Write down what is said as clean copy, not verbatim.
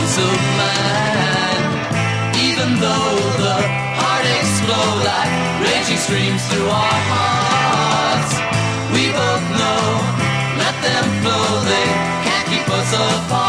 peace of mind. Even though the heartaches flow like raging streams through our hearts, we both know, let them flow, they can't keep us apart.